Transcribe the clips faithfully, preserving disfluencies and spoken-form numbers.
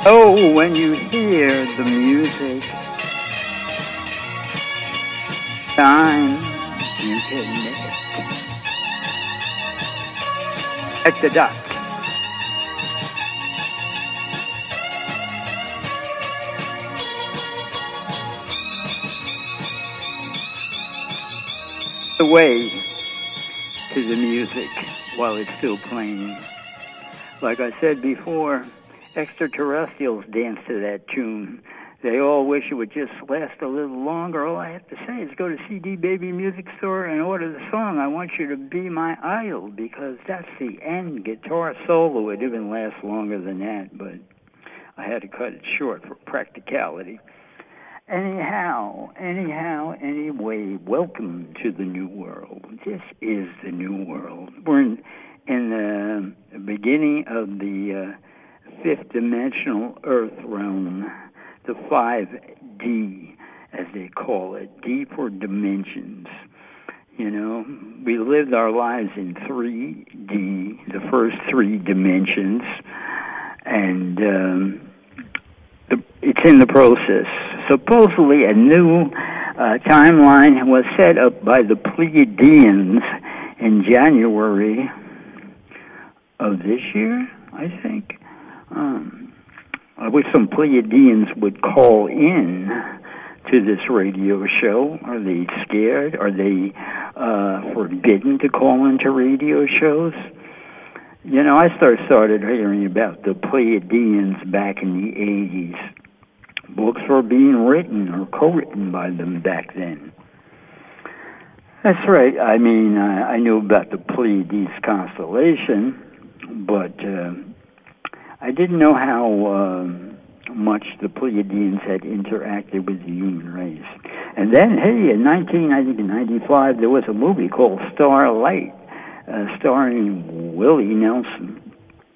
Oh, when you hear the music, time you can make. At the dot. The way to the music while it's still playing. Like I said before, extraterrestrials dance to that tune. They all wish it would just last a little longer. All I have to say is go to C D Baby Music Store and order the song, I Want You to Be My Idol, because that's the end guitar solo. It even lasts longer than that, but I had to cut it short for practicality. Anyhow, anyhow, anyway, welcome to the new world. This is the new world. We're in, in the beginning of the uh, fifth dimensional Earth realm, the five D, as they call it, D for dimensions. You know, we lived our lives in three D, the first three dimensions, and um, the, it's in the process. Supposedly a new uh, timeline was set up by the Pleiadians in January of this year, I think. Um, I wish some Pleiadians would call in to this radio show. Are they scared? Are they uh, forbidden to call into radio shows? You know, I started, started hearing about the Pleiadians back in the eighties. Books were being written or co-written by them back then. That's right. I mean, I, I knew about the Pleiades constellation, but uh, I didn't know how uh, much the Pleiadians had interacted with the human race. And then, hey, in nineteen ninety-five, there was a movie called Starlight, uh, starring Willie Nelson.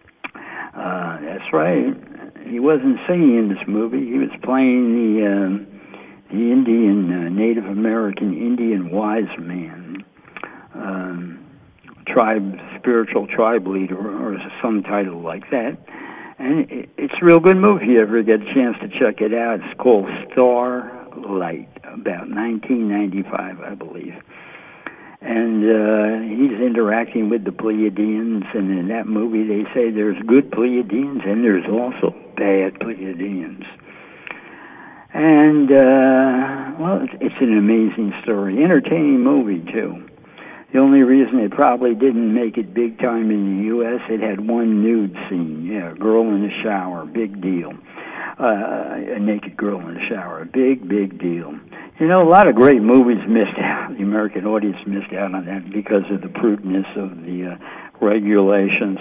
Uh, that's right. He wasn't singing in this movie. He was playing the uh, the Indian, uh, Native American Indian wise man, um, tribe, spiritual tribe leader, or some title like that. And it, it's a real good movie. If you ever get a chance to check it out, it's called Starlight, about nineteen ninety-five, I believe. And uh, he's interacting with the Pleiadians, and in that movie they say there's good Pleiadians and there's also bad Pleiadians. And, uh, well, it's, it's an amazing story. Entertaining movie, too. The only reason it probably didn't make it big time in the U S, it had one nude scene. Yeah, a girl in the shower, big deal. Uh, a naked girl in the shower, big, big deal. You know, a lot of great movies missed out. The American audience missed out on that because of the prudeness of the uh, regulations.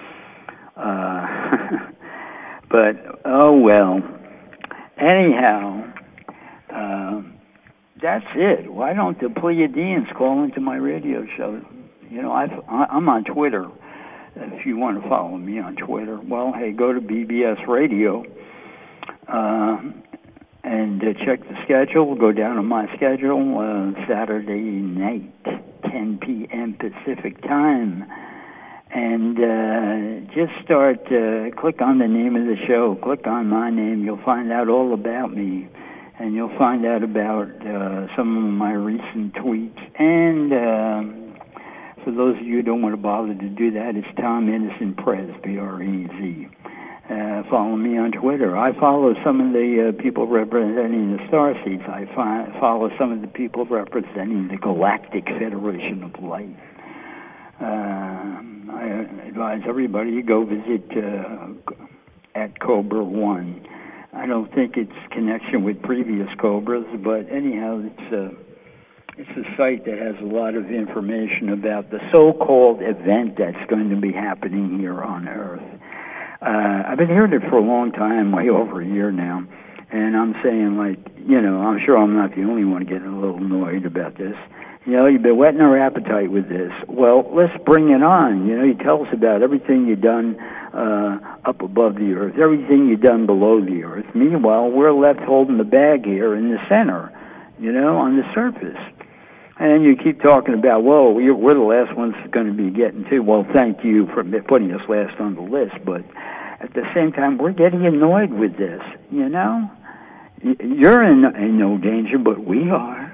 Uh, but, oh well. Anyhow, uh, that's it. Why don't the Pleiadians call into my radio show? You know, I've, I'm on Twitter. If you want to follow me on Twitter, well, hey, go to B B S Radio. Uh, and uh, check the schedule. Go down on my schedule, uh, Saturday night, ten p.m. Pacific time. And uh, just start, uh, click on the name of the show. Click on my name. You'll find out all about me. And you'll find out about uh, some of my recent tweets. And uh, for those of you who don't want to bother to do that, it's Tom Innocent Prez, P R E Z. Uh, follow me on Twitter. I follow some of the uh, people representing the Starseeds. I fi- follow some of the people representing the Galactic Federation of Light. Uh, I advise everybody to go visit uh, at Cobra One. I don't think it's connection with previous Cobras, but anyhow, it's a, it's a site that has a lot of information about the so-called event that's going to be happening here on Earth. Uh, I've been hearing it for a long time, way over a year now, and I'm saying, like, you know, I'm sure I'm not the only one getting a little annoyed about this. You know, you've been whetting our appetite with this. Well, let's bring it on. You know, you tell us about everything you've done uh, up above the Earth, everything you've done below the Earth. Meanwhile, we're left holding the bag here in the center, you know, on the surface. And you keep talking about, whoa, we're, we're the last ones going to be getting to. Well, thank you for putting us last on the list, but at the same time, we're getting annoyed with this, you know? You're in, in no danger, but we are.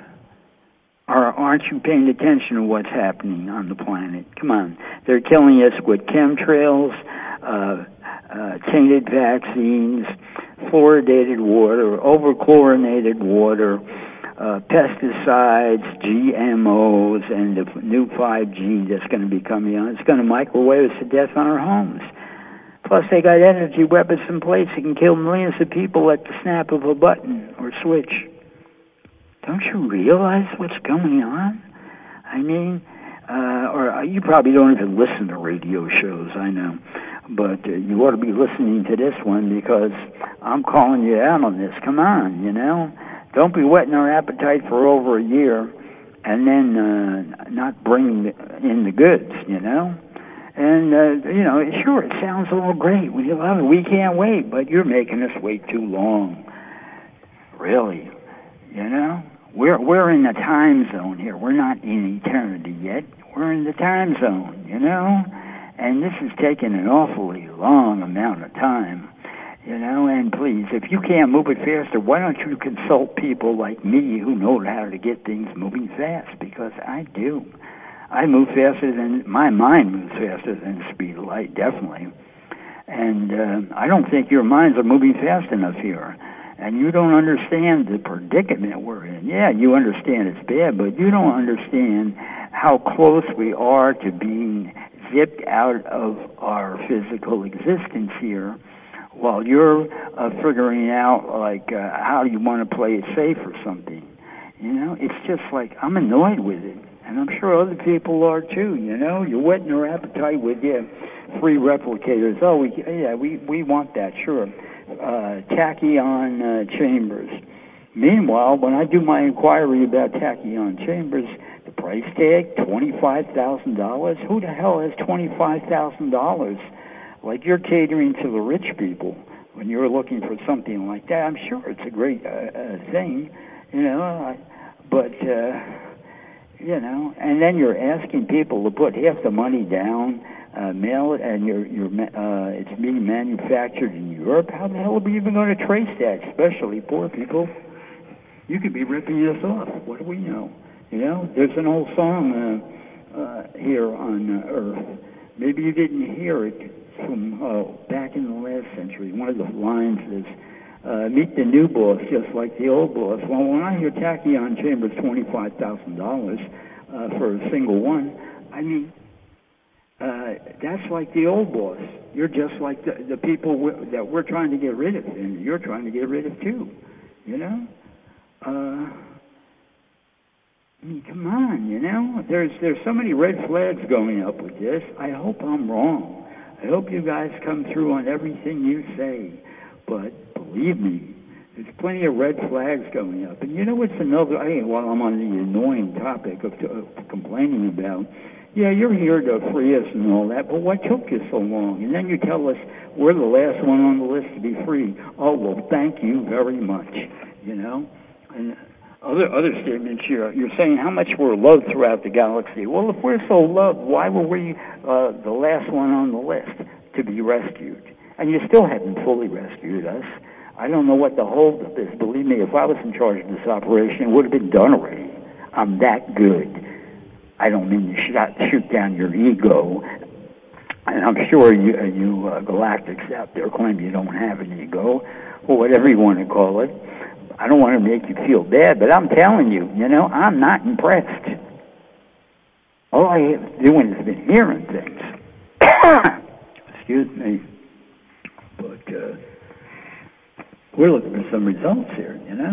Or aren't you paying attention to what's happening on the planet? Come on. They're killing us with chemtrails, uh, uh, tainted vaccines, fluoridated water, overchlorinated water, uh, pesticides, G M Os, and the new five G that's going to be coming on. It's going to microwave us to death on our homes. Plus, they got energy weapons in place that can kill millions of people at the snap of a button or switch. Don't you realize what's going on? I mean, uh, or you probably don't even listen to radio shows, I know. But uh, you ought to be listening to this one because I'm calling you out on this. Come on, you know? Don't be whetting our appetite for over a year and then uh, not bringing in the goods, you know? And, uh, you know, sure, it sounds all great. We love it. We can't wait, but you're making us wait too long. Really, you know? We're we're in the time zone here. We're not in eternity yet. We're in the time zone, you know? And this is taking an awfully long amount of time, you know? And please, if you can't move it faster, why don't you consult people like me who know how to get things moving fast? Because I do. I move faster than, my mind moves faster than the speed of light, definitely. And uh, I don't think your minds are moving fast enough here. And you don't understand the predicament we're in. Yeah, you understand it's bad, but you don't understand how close we are to being zipped out of our physical existence here while you're uh, figuring out, like, uh, how you want to play it safe or something. You know, it's just like, I'm annoyed with it. And I'm sure other people are too, you know. You're whetting their appetite with your free replicators. Oh, we, yeah, we, we want that, sure. Uh, tachyon uh, chambers. Meanwhile, when I do my inquiry about tachyon chambers, the price tag, twenty-five thousand dollars. Who the hell has twenty-five thousand dollars? Like you're catering to the rich people when you're looking for something like that. I'm sure it's a great uh, uh, thing, you know, I, but, uh, you know, and then you're asking people to put half the money down, Uh, mail it, and you're, you're, uh, it's being manufactured in Europe. How the hell are we even going to trace that, especially poor people? You could be ripping us off. What do we know? You know, there's an old song uh, uh, here on uh, Earth. Maybe you didn't hear it from uh, back in the last century. One of the lines is, uh, meet the new boss just like the old boss. Well, when I hear tachyon chambers twenty-five thousand dollars uh, for a single one, I mean, Uh, that's like the old boss. You're just like the, the people we're, that we're trying to get rid of, and you're trying to get rid of too, you know? Uh, I mean, come on, you know? There's there's so many red flags going up with this. I hope I'm wrong. I hope you guys come through on everything you say. But believe me, there's plenty of red flags going up. And you know what's another, I, while I'm on the annoying topic of, of complaining about, yeah, you're here to free us and all that, but what took you so long? And then you tell us we're the last one on the list to be free. Oh, well, thank you very much, you know? And other other statements, you're, you're saying how much we're loved throughout the galaxy. Well, if we're so loved, why were we uh, the last one on the list to be rescued? And you still haven't fully rescued us. I don't know what the holdup is. Believe me, if I was in charge of this operation, it would have been done already. I'm that good. I don't mean to shoot, shoot down your ego, and I'm sure you, you uh, galactics out there claim you don't have an ego, or whatever you want to call it. I don't want to make you feel bad, but I'm telling you, you know, I'm not impressed. All I have doing has been hearing things. Excuse me. But uh, we're looking for some results here, you know?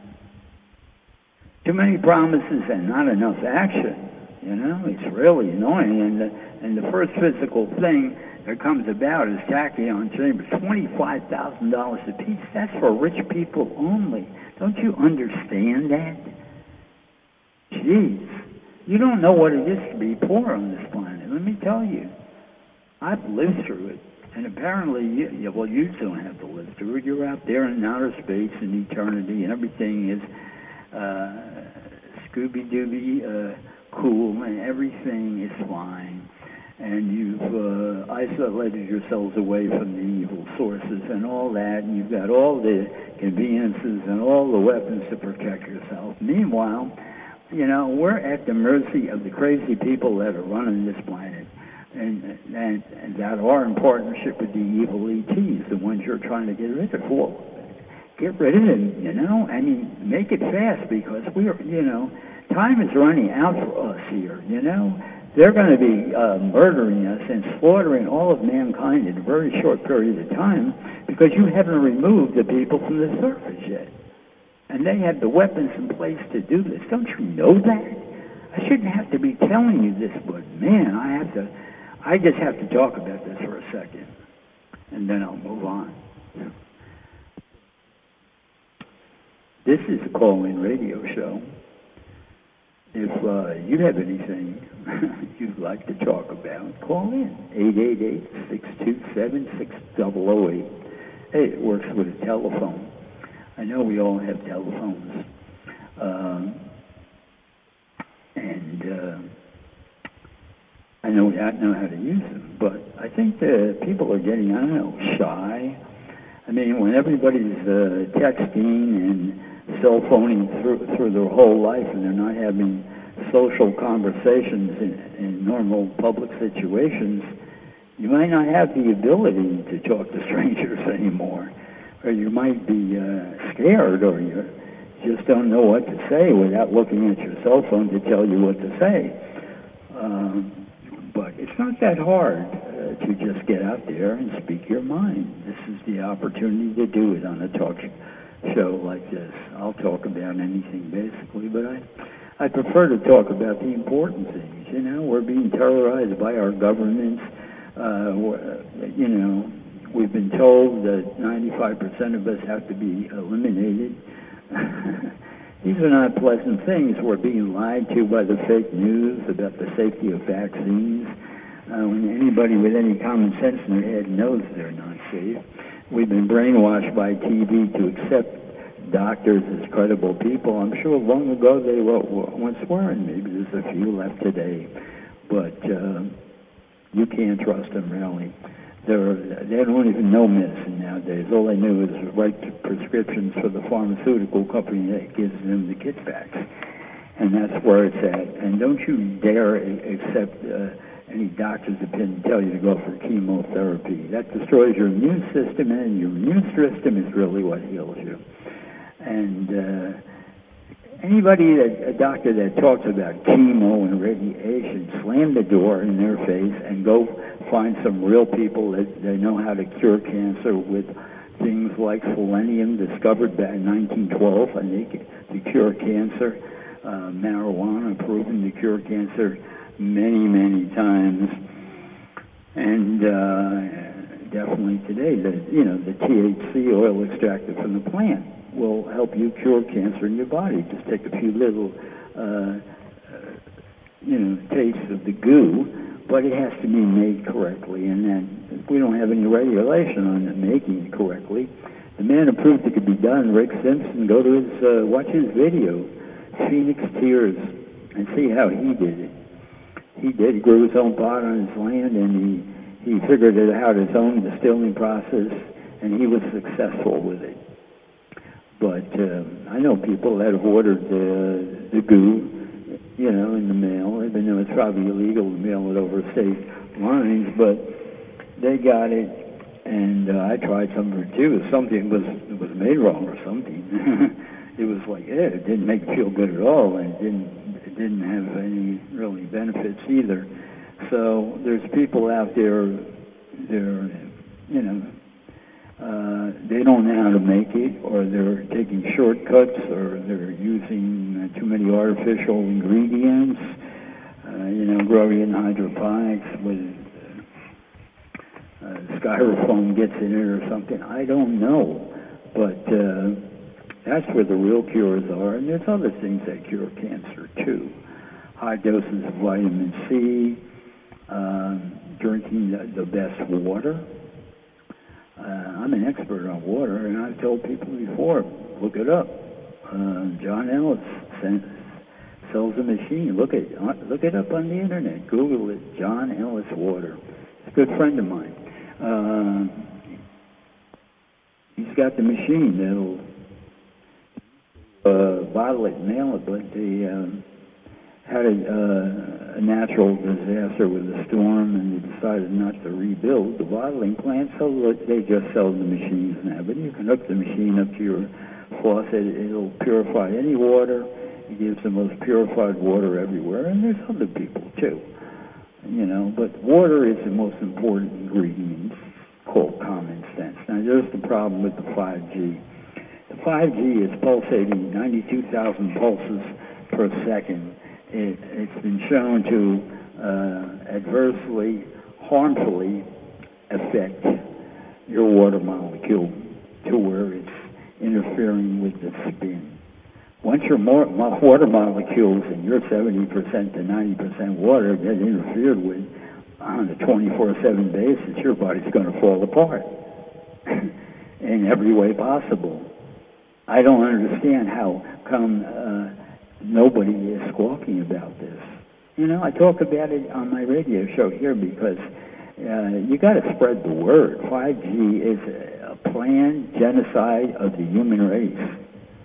Too many promises and not enough action. You know, it's really annoying. And the, and the first physical thing that comes about is tachyon chambers, twenty-five thousand dollars a piece. That's for rich people only. Don't you understand that? Jeez. You don't know what it is to be poor on this planet. Let me tell you. I've lived through it. And apparently, you, well, you don't have to live through it. You're out there in outer space and eternity, and everything is uh, Scooby-Dooby, uh, cool, and everything is fine, and you've uh, isolated yourselves away from the evil sources and all that, and you've got all the conveniences and all the weapons to protect yourself. Meanwhile, you know, we're at the mercy of the crazy people that are running this planet, and, and, and that are in partnership with the evil E Ts, the ones you're trying to get rid of. Well, get rid of them, you know? I mean, make it fast, because we're, you know, time is running out for us here, you know? They're going to be uh, murdering us and slaughtering all of mankind in a very short period of time, because you haven't removed the people from the surface yet. And they have the weapons in place to do this. Don't you know that? I shouldn't have to be telling you this, but man, I have to, I just have to talk about this for a second, and then I'll move on. This is a call-in radio show. If uh, you have anything you'd like to talk about, call in, eight eight eight, six two seven, six zero zero eight. Hey, it works with a telephone. I know we all have telephones. Um, and uh, I know we don't know how to use them, but I think that people are getting, I don't know, shy. I mean, when everybody's uh, texting and cell phoning through, through their whole life, and they're not having social conversations in, in normal public situations, you might not have the ability to talk to strangers anymore, or you might be uh, scared, or you just don't know what to say without looking at your cell phone to tell you what to say. Um, but it's not that hard uh, to just get out there and speak your mind. This is the opportunity to do it on a talk show like this. I'll talk about anything basically, but I, I prefer to talk about the important things. You know, we're being terrorized by our governments. Uh, you know, we've been told that ninety-five percent of us have to be eliminated. These are not pleasant things. We're being lied to by the fake news about the safety of vaccines. Uh, when anybody with any common sense in their head knows they're not safe. We've been brainwashed by T V to accept doctors as credible people. I'm sure long ago they were, once were, and maybe there's a few left today. But uh, you can't trust them, really. They're, they don't even know medicine nowadays. All they know is write prescriptions for the pharmaceutical company that gives them the kickbacks. And that's where it's at. And don't you dare accept uh, any doctor's opinion tell you to go for chemotherapy. That destroys your immune system, and your immune system is really what heals you. And uh, anybody, that, a doctor that talks about chemo and radiation, slam the door in their face and go find some real people that they know how to cure cancer with things like selenium, discovered back in nineteen twelve, and they can, to cure cancer. Uh, marijuana, proven to cure cancer many, many times. And uh, definitely today, the you know the T H C oil extracted from the plant will help you cure cancer in your body. Just take a few little, uh, uh, you know, tastes of the goo, but it has to be made correctly. And then we don't have any regulation on it making it correctly. The man who proved it could be done, Rick Simpson, go to his, uh, watch his video, Phoenix Tears, and see how he did it. He did. He grew his own pot on his land, and he, he figured it out, his own distilling process, and he was successful with it. But uh, I know people that have ordered the, the goo, you know, in the mail, even though it's probably illegal to mail it over state lines, but they got it, and uh, I tried some of it too. Something was, it was made wrong or something. It was like, yeah, it didn't make it feel good at all, and it didn't, it didn't have any really benefits either. So there's people out there, they're, you know, uh, they don't know how to make it, or they're taking shortcuts, or they're using uh, too many artificial ingredients, uh, you know, growing in hydroponics with uh, uh, styrofoam gets in it or something. I don't know, but uh, that's where the real cures are, and there's other things that cure cancer too. High doses of vitamin C, um, drinking the, the best water. Uh, I'm an expert on water, and I've told people before, look it up. Uh, John Ellis sent, sells a machine. Look it, look it up on the internet. Google it, John Ellis Water. It's a good friend of mine. Uh, He's got the machine that'll uh, bottle it and mail it, but they um, had a, uh, a natural disaster with a storm, and they decided not to rebuild the bottling plant, so they just sell the machines now. But you can hook the machine up to your faucet. It'll purify any water. It gives the most purified water everywhere, and there's other people too, you know. But water is the most important ingredient. It's called common sense. Now, there's the problem with the five G. The five G is pulsating ninety-two thousand pulses per second. It, it's been shown to uh, adversely, harmfully affect your water molecule to where it's interfering with the spin. Once your more, water molecules and your seventy percent to ninety percent water get interfered with on a twenty-four seven basis, your body's going to fall apart in every way possible. I don't understand how come uh, nobody is squawking about this. You know, I talk about it on my radio show here because uh, you got to spread the word. five G is a planned genocide of the human race.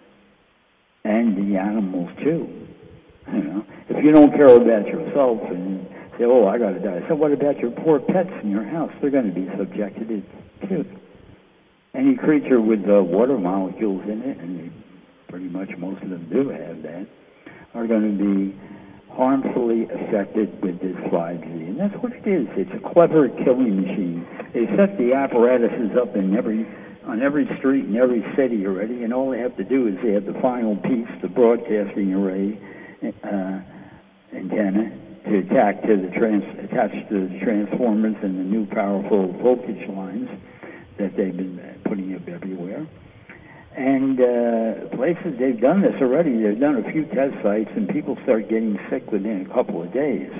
And the animals too. You know, if you don't care about yourself and say, "Oh, I got to die," so what about your poor pets in your house? They're going to be subjected to it too. Any creature with uh, water molecules in it, and they, pretty much most of them do have that, are going to be harmfully affected with this five G. And that's what it is. It's a clever killing machine. They set the apparatuses up in every on every street in every city already, and all they have to do is they have the final piece, the broadcasting array uh, antenna, to attack to the trans attach to the transformers and the new powerful voltage lines that they've been putting up everywhere. And uh, places, they've done this already. They've done a few test sites, and people start getting sick within a couple of days.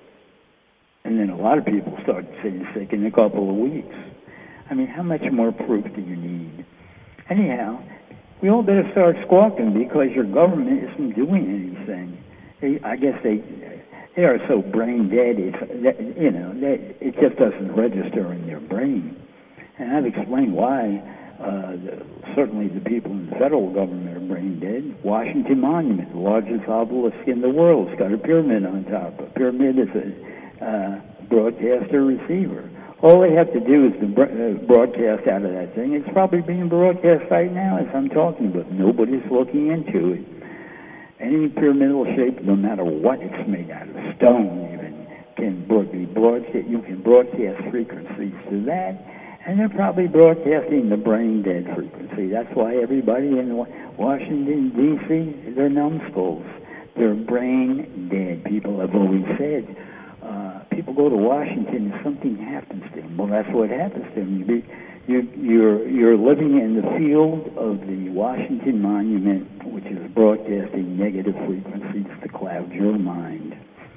And then a lot of people start getting sick in a couple of weeks. I mean, how much more proof do you need? Anyhow, we all better start squawking because your government isn't doing anything. They, I guess they they are so brain dead. It's, you know, they, it just doesn't register in their brain. And I've explained why. Uh, the, certainly, the people in the federal government are brain dead. Washington Monument, the largest obelisk in the world, it's got a pyramid on top. A pyramid is a uh, broadcaster receiver. All they have to do is to broadcast out of that thing. It's probably being broadcast right now as I'm talking, but nobody's looking into it. Any pyramidal shape, no matter what it's made out of, stone even, can be broadcast. You can broadcast frequencies to that, and they're probably broadcasting the brain-dead frequency. That's why everybody in Washington, D C, they're numbskulls. They're brain-dead. People have always said, Uh, people go to Washington and something happens to them. Well, that's what happens to them. You be, you, you're, you're living in the field of the Washington Monument, which is broadcasting negative frequencies to cloud your mind.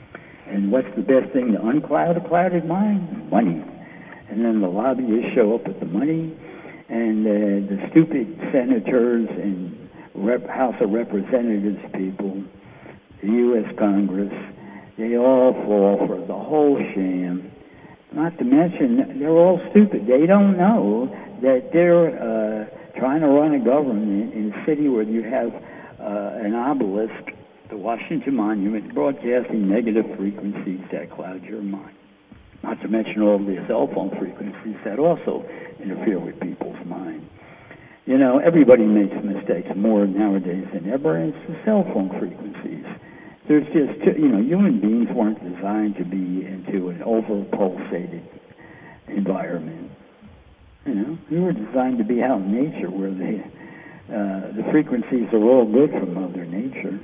And what's the best thing to uncloud a clouded mind? Money. And then the lobbyists show up with the money, and uh, the stupid senators and Rep- House of Representatives people, the U S Congress, they all fall for the whole sham. Not to mention, they're all stupid. They don't know that they're uh, trying to run a government in a city where you have uh, an obelisk, the Washington Monument, broadcasting negative frequencies that cloud your mind. Not to mention all the cell phone frequencies that also interfere with people's mind. You know, everybody makes mistakes more nowadays than ever, and it's the cell phone frequencies. There's just, you know, human beings weren't designed to be into an over-pulsated environment. You know, we were designed to be out in nature where they, uh, the frequencies are all good from Mother Nature.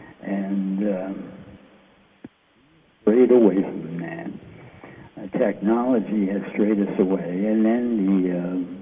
And um, strayed away from that. Uh, technology has strayed us away. And then the, uh,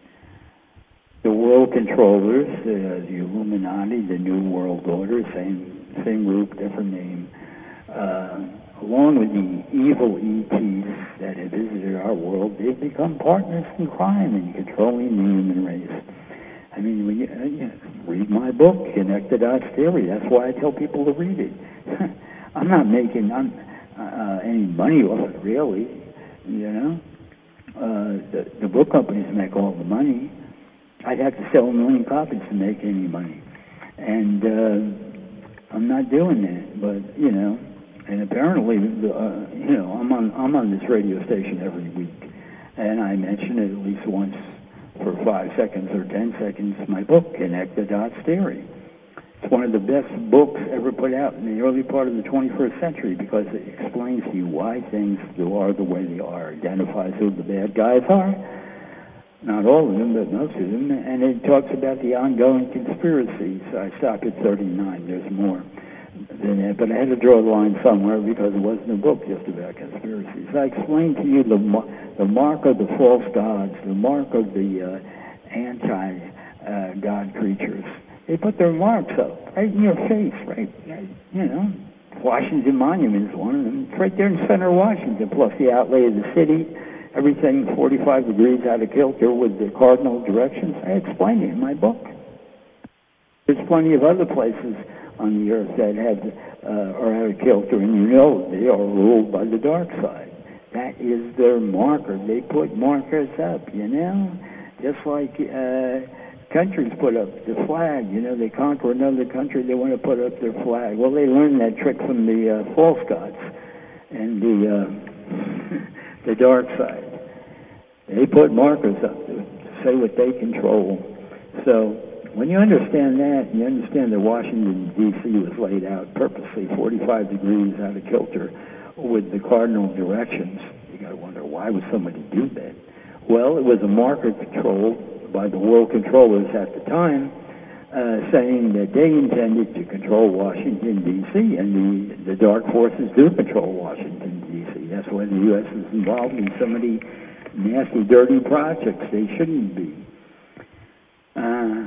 the world controllers, uh, the Illuminati, the New World Order, same Same group, different name, uh, along with the evil E Ts that have visited our world, they've become partners in crime and controlling the human race. I mean, when you, uh, you read my book, Connect the Dots Theory. That's why I tell people to read it. I'm not making I'm, uh, any money off it, really. You know, uh, the, the book companies make all the money. I'd have to sell a million copies to make any money. And uh, I'm not doing that, but, you know, and apparently, uh, you know, I'm on, I'm on this radio station every week, and I mention it at least once for five seconds or ten seconds, my book, Connect the Dots Theory. It's one of the best books ever put out in the early part of the twenty-first century because it explains to you why things are the way they are, identifies who the bad guys are, not all of them, but most of them, and it talks about the ongoing conspiracies. I stopped at thirty-nine, there's more than that, but I had to draw the line somewhere because it wasn't a book just about conspiracies. I explained to you the, the mark of the false gods, the mark of the uh, anti-God uh, creatures. They put their marks up right in your face, right? You know, Washington Monument is one of them. It's right there in center of Washington, plus the outlay of the city, everything forty-five degrees out of kilter with the cardinal directions. I explained it in my book. There's plenty of other places on the earth that have uh, are out of kilter, and you know they are ruled by the dark side. That is their marker. They put markers up, you know, just like uh, countries put up the flag. You know, they conquer another country, they want to put up their flag. Well, they learned that trick from the uh, false gods and the uh, the dark side. They put markers up to say what they control. So when you understand that, you understand that Washington, D C was laid out purposely forty-five degrees out of kilter with the cardinal directions. You got to wonder, why would somebody do that? Well, it was a marker controlled by the world controllers at the time, uh, saying that they intended to control Washington, D C, and the, the dark forces do control Washington, D C. That's why the U S is involved in so many nasty, dirty projects they shouldn't be. Uh,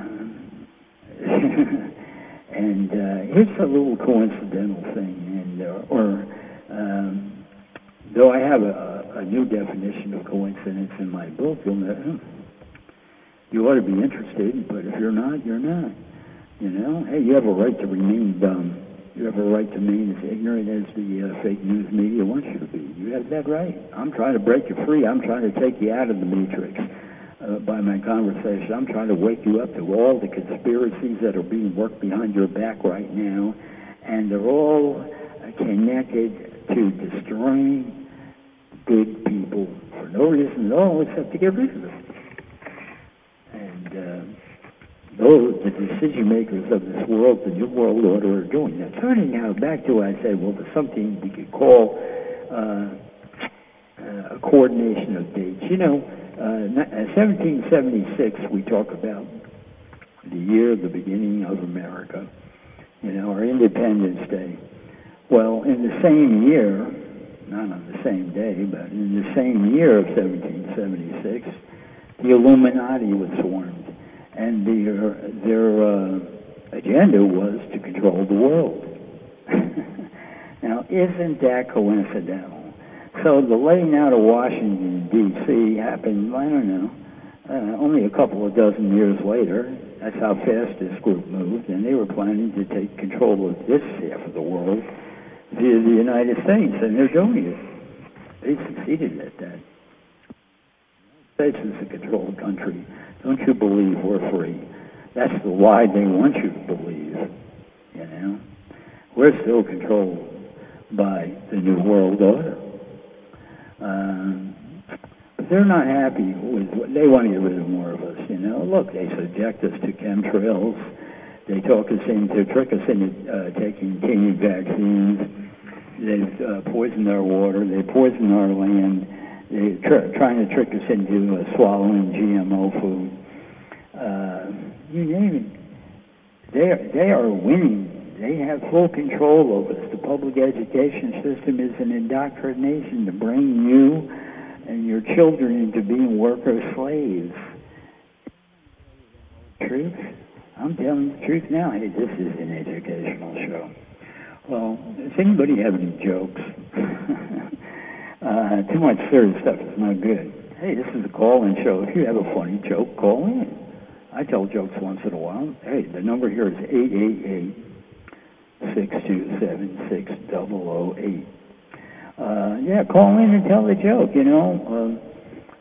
and uh, here's a little coincidental thing, and uh, or um, though I have a, a new definition of coincidence in my book, you'll know, you ought to be interested, but if you're not, you're not. You know, hey, you have a right to remain dumb. You have a right to remain as ignorant as the uh, fake news media wants you to be. You have that right. I'm trying to break you free. I'm trying to take you out of the matrix. Uh, by my conversation, I'm trying to wake you up to all the conspiracies that are being worked behind your back right now, and they're all uh, connected to destroying good people for no reason at all except to get rid of them. And uh, those, the decision makers of this world, the New World Order, are doing that. Turning now back to what I said, well, there's something we could call uh, uh, a coordination of dates. You know, Uh, seventeen seventy-six, we talk about the year of the beginning of America, you know, our Independence Day. Well, in the same year, not on the same day, but in the same year of seventeen seventy-six, the Illuminati was formed, and their, their uh, agenda was to control the world. Now, isn't that coincidental? So the laying out of Washington, D C happened, I don't know, uh, only a couple of dozen years later. That's how fast this group moved, and they were planning to take control of this half of the world via the United States, and they're doing it. They succeeded at that. The United States is a controlled country. Don't you believe we're free? That's the lie they want you to believe, you know. We're still controlled by the New World Order. Um, but they're not happy with what they want to get rid of more of us, you know. Look, they subject us to chemtrails. They talk us into, trick us into uh, taking tainted vaccines. They've uh, poisoned our water. They poison our land. They're tr- trying to trick us into uh, swallowing G M O food. Uh, you name it. They are, they are winning. They have full control over us. The public education system is an indoctrination to bring you and your children into being worker slaves. Truth? I'm telling the truth now. Hey, this is an educational show. Well, does anybody have any jokes? uh, too much serious stuff is not good. Hey, this is a call-in show. If you have a funny joke, call in. I tell jokes once in a while. Hey, the number here is eight eight eight, six two seven, six zero zero eight. Uh, yeah, call in and tell the joke, you know. Uh,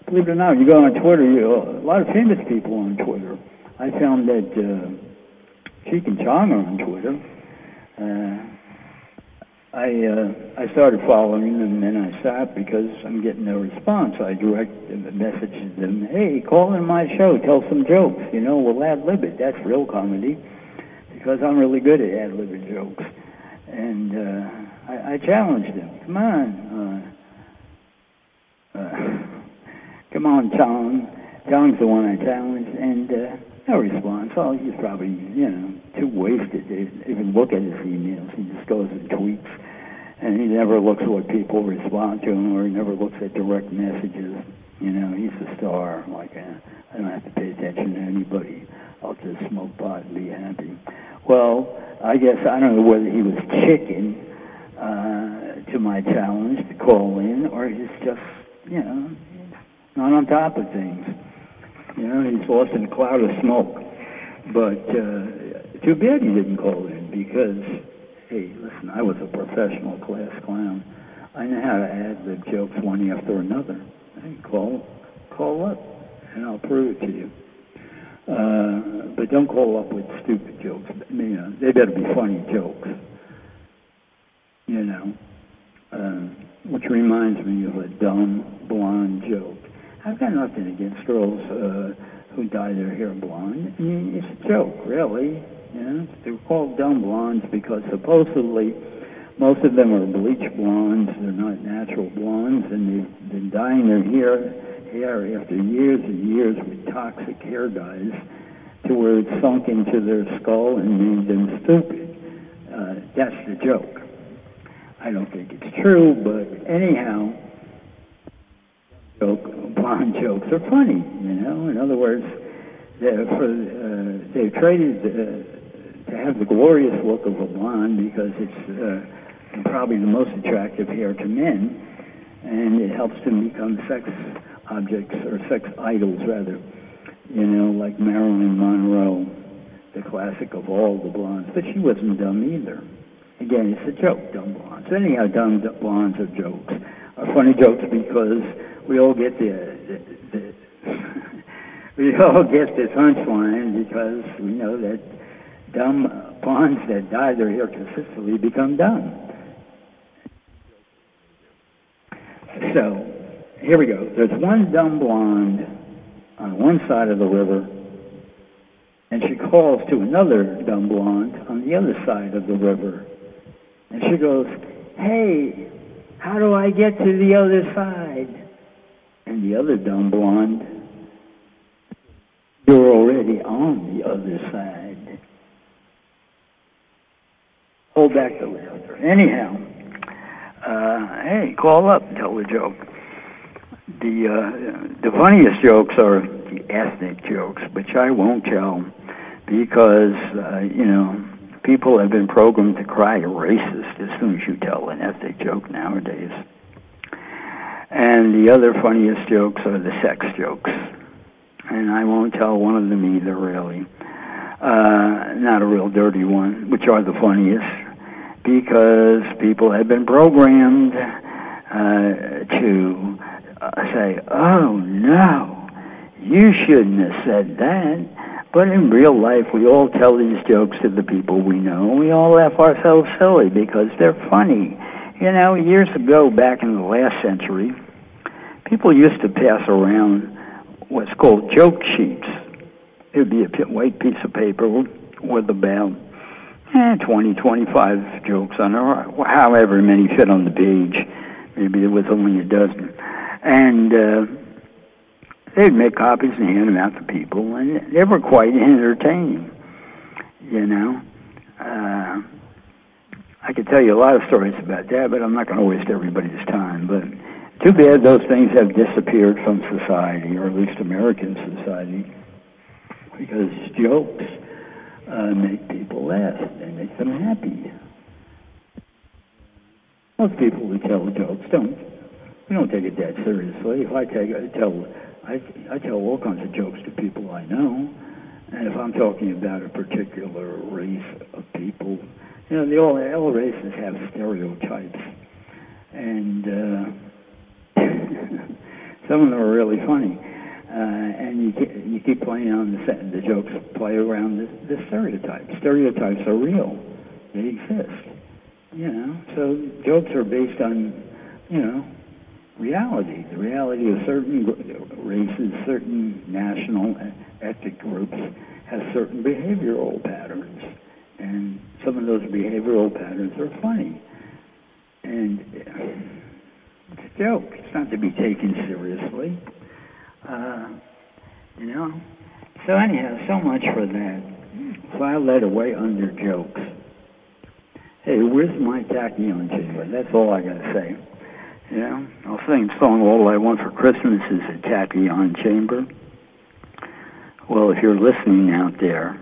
believe it or not, you go on Twitter, you, a lot of famous people on Twitter. I found that uh, Cheech and Chong are on Twitter. Uh, I uh, I started following them, and then I stopped because I'm getting no response. I direct messaged them, hey, call in my show, tell some jokes. You know, we'll ad-lib it. That's real comedy, because I'm really good at ad-libbing jokes. And uh, I, I challenged them. Come on. Uh, uh, come on, Chong. Chong's the one I challenged, and uh, no response. Oh, he's probably, you know, too wasted to even look at his emails. He just goes and tweets. And he never looks at what people respond to him, or he never looks at direct messages. You know, he's a star. Like, uh, I don't have to pay attention to anybody. I'll just smoke pot and be happy. Well, I guess, I don't know whether he was chicken uh, to my challenge to call in, or he's just, you know, not on top of things. You know, he's lost in a cloud of smoke. But uh, too bad he didn't call in, because... Hey, listen, I was a professional class clown. I know how to add the jokes one after another. Hey, call, call up, and I'll prove it to you. Uh, but don't call up with stupid jokes. You know, they better be funny jokes. You know, uh, which reminds me of a dumb blonde joke. I've got nothing against girls uh, who dye their hair blonde. I mean, it's a joke, really. You know, they're called dumb blondes because supposedly most of them are bleach blondes. They're not natural blondes, and they've been dyeing their hair, hair after years and years with toxic hair dyes to where it's sunk into their skull and made them stupid. Uh, that's the joke. I don't think it's true, but anyhow, joke, blonde jokes are funny, you know. In other words, they're for, uh, they've traded... Uh, to have the glorious look of a blonde because it's uh, probably the most attractive hair to men, and it helps them become sex objects, or sex idols, rather. You know, like Marilyn Monroe, the classic of all the blondes. But she wasn't dumb either. Again, it's a joke, dumb blondes. Anyhow, dumb blondes are jokes. Are funny jokes because we all get the... the, the we all get the punchline because we know that dumb blondes that dye their hair consistently become dumb. So, here we go. There's one dumb blonde on one side of the river, and she calls to another dumb blonde on the other side of the river. And she goes, hey, how do I get to the other side? And the other dumb blonde, you're already on the other side. Hold back the laughter. Anyhow, uh, hey, call up and tell the joke. The uh, the funniest jokes are the ethnic jokes, which I won't tell because, uh, you know, people have been programmed to cry racist as soon as you tell an ethnic joke nowadays. And the other funniest jokes are the sex jokes. And I won't tell one of them either, really. Uh, not a real dirty one, which are the funniest, because people have been programmed uh, to uh, say, oh, no, you shouldn't have said that. But in real life, we all tell these jokes to the people we know. We all laugh ourselves silly because they're funny. You know, years ago, back in the last century, people used to pass around what's called joke sheets. It would be a white piece of paper with about eh, twenty, twenty-five jokes on it, or however many fit on the page. Maybe there was only a dozen. And uh, they'd make copies and hand them out to people, and they were quite entertaining, you know. Uh, I could tell you a lot of stories about that, but I'm not going to waste everybody's time. But too bad those things have disappeared from society, or at least American society, because jokes uh, make people laugh. They make them happy. Most people who tell jokes don't. We don't take it that seriously. If I take, I tell, I, I tell all kinds of jokes to people I know, and if I'm talking about a particular race of people, you know, the all, all races have stereotypes, and uh, Some of them are really funny. Uh, and you keep, you keep playing on the the jokes, play around the, the stereotypes. Stereotypes are real; they exist. You know, so jokes are based on, you know, reality. The reality of certain races, certain national ethnic groups has certain behavioral patterns, and some of those behavioral patterns are funny. And it's a joke; it's not to be taken seriously. Uh, you know? So anyhow, so much for that. So I led away under jokes. Hey, where's my tachyon chamber? That's all I gotta say. You know? I'll sing a song, All I Want for Christmas is a Tachyon Chamber. Well, if you're listening out there,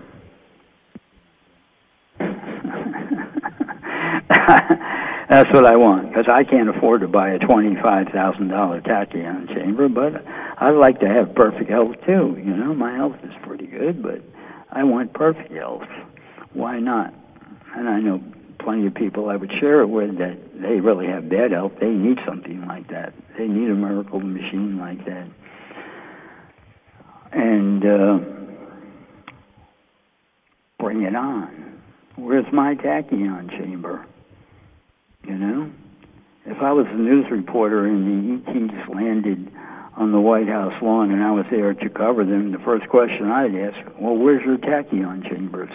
that's what I want, because I can't afford to buy a twenty-five thousand dollars tachyon chamber, but I'd like to have perfect health too. You know, my health is pretty good, but I want perfect health. Why not? And I know plenty of people I would share it with that they really have bad health. They need something like that. They need a miracle machine like that. And uh, bring it on. Where's my tachyon chamber? You know? If I was a news reporter and the E Ts landed on the White House lawn and I was there to cover them, the first question I'd ask, well, where's your tachyon chambers?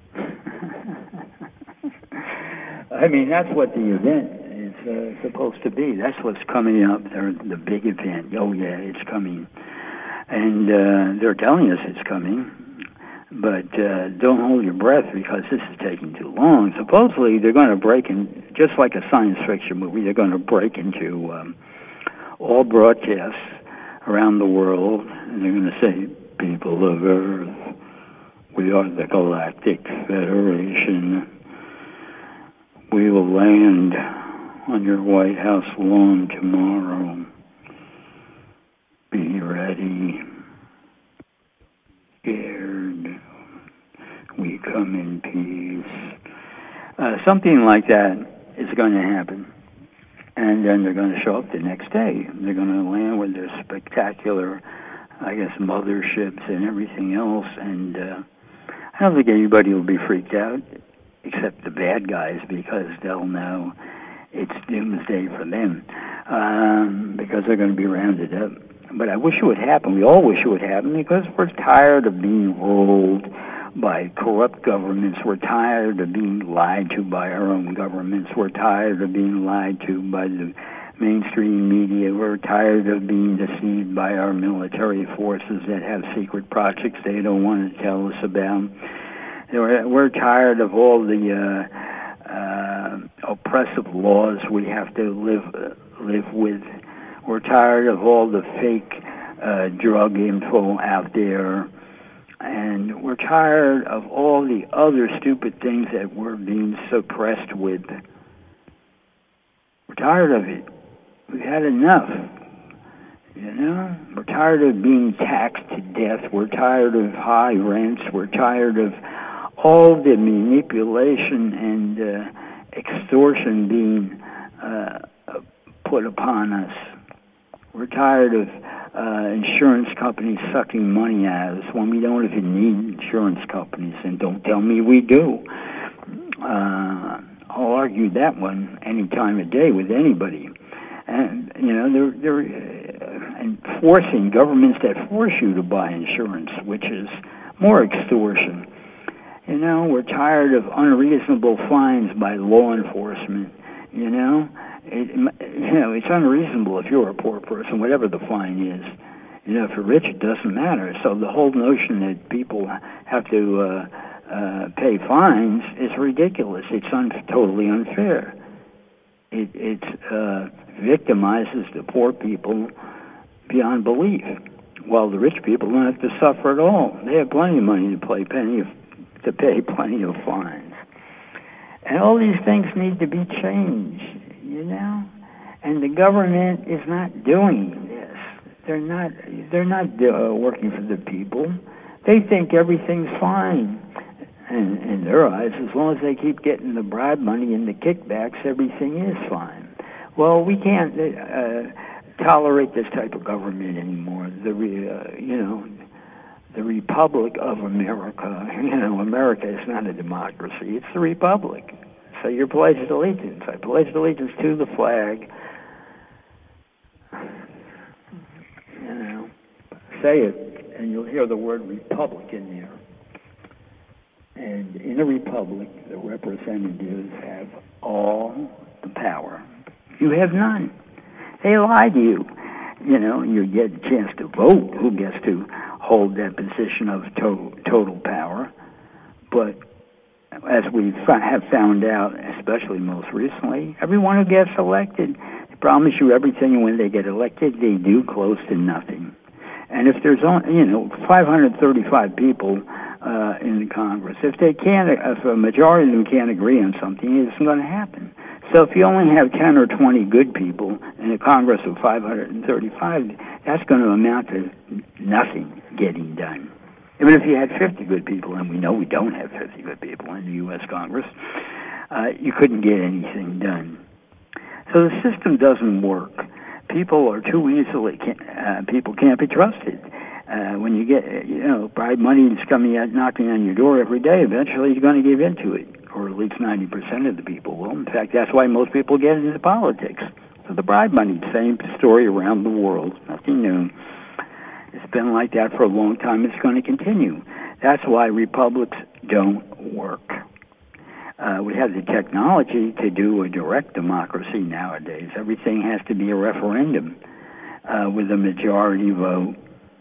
I mean, that's what the event is uh, supposed to be. That's what's coming up, they're, the big event. Oh, yeah, it's coming. And uh, they're telling us it's coming. But uh, don't hold your breath because this is taking too long. Supposedly, they're going to break in, just like a science fiction movie, they're going to break into um, all broadcasts around the world, and they're going to say, people of Earth, we are the Galactic Federation. We will land on your White House lawn tomorrow. Be ready. Scared. We come in peace. Uh, something like that is going to happen. And then they're going to show up the next day. They're going to land with their spectacular, I guess, motherships and everything else. And uh, I don't think anybody will be freaked out, except the bad guys, because they'll know it's doomsday for them, um, because they're going to be rounded up. But I wish it would happen. We all wish it would happen because we're tired of being ruled by corrupt governments. We're tired of being lied to by our own governments. We're tired of being lied to by the mainstream media. We're tired of being deceived by our military forces that have secret projects they don't want to tell us about. We're, we're tired of all the uh, uh, oppressive laws we have to live uh, live with. We're tired of all the fake uh, drug info out there. And we're tired of all the other stupid things that we're being suppressed with. We're tired of it. We've had enough. You know? We're tired of being taxed to death. We're tired of high rents. We're tired of all the manipulation and uh, extortion being uh, put upon us. We're tired of uh, insurance companies sucking money out of us when we don't even need insurance companies, and don't tell me we do. Uh, I'll argue that one any time of day with anybody. And, you know, they're, they're uh, enforcing governments that force you to buy insurance, which is more extortion. You know, we're tired of unreasonable fines by law enforcement, you know. It, you know, it's unreasonable if you're a poor person, whatever the fine is. You know, if you're rich, it doesn't matter. So the whole notion that people have to uh, uh, pay fines is ridiculous. It's un- totally unfair. It, it uh, victimizes the poor people beyond belief, while the rich people don't have to suffer at all. They have plenty of money to pay plenty of, to pay plenty of fines. And all these things need to be changed. You know, and the government is not doing this. They're not. They're not uh, working for the people. They think everything's fine, and in their eyes, as long as they keep getting the bribe money and the kickbacks, everything is fine. Well, we can't. Uh, tolerate this type of government anymore. The re, uh, you know, the Republic of America. You know, America is not a democracy; it's the Republic. So you pledge allegiance. I pledge allegiance to the flag. You know, say it, and you'll hear the word republic in there. And in a republic, the representatives have all the power. You have none. They lie to you. You know, you get a chance to vote who gets to hold that position of to- total power. But as we have found out, especially most recently, everyone who gets elected, they promise you everything, and when they get elected, they do close to nothing. And if there's only, you know, five hundred thirty-five people uh, in the Congress, if they can't, if a majority of them can't agree on something, it isn't going to happen. So if you only have ten or twenty good people in a Congress of five hundred thirty-five, that's going to amount to nothing getting done. Even if you had fifty good people, and we know we don't have fifty good people in the U S Congress, uh, you couldn't get anything done. So the system doesn't work. People are too easily, uh, people can't be trusted. Uh, when you get, you know, bribe money is coming out, knocking on your door every day, eventually you're going to give in to it, or at least ninety percent of the people will. In fact, that's why most people get into politics. So the bribe money, same story around the world, nothing new. It's been like that for a long time. It's going to continue. That's why republics don't work. Uh, we have the technology to do a direct democracy nowadays. Everything has to be a referendum uh, with a majority vote.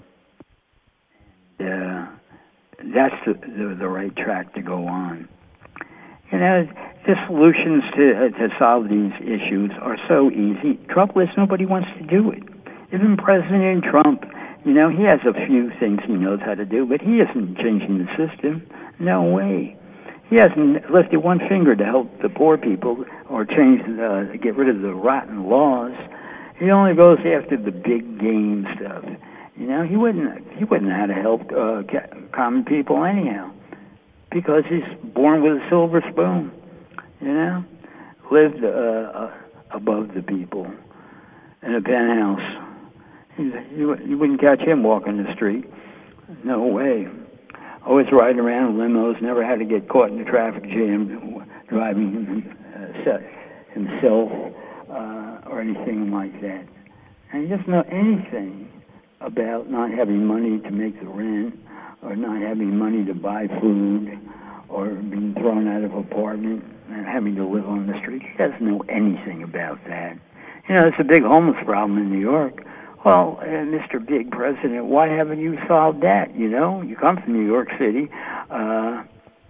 Uh, that's the, the, the right track to go on. You know, the solutions to, uh, to solve these issues are so easy. Trouble is nobody wants to do it. Even President Trump, you know, he has a few things he knows how to do, but he isn't changing the system. No way. He hasn't lifted one finger to help the poor people or change, uh, get rid of the rotten laws. He only goes after the big game stuff. You know, he wouldn't. He wouldn't know how to help uh, common people anyhow, because he's born with a silver spoon. You know, lived uh, uh, above the people in a penthouse. He's, you, you wouldn't catch him walking the street. No way. Always riding around in limos, never had to get caught in a traffic jam driving uh, himself uh, or anything like that. And he doesn't know anything about not having money to make the rent, or not having money to buy food, or being thrown out of an apartment and having to live on the street. He doesn't know anything about that. You know, it's a big homeless problem in New York. Well, uh, Mister Big President, why haven't you solved that? You know, you come from New York City. Uh, I'm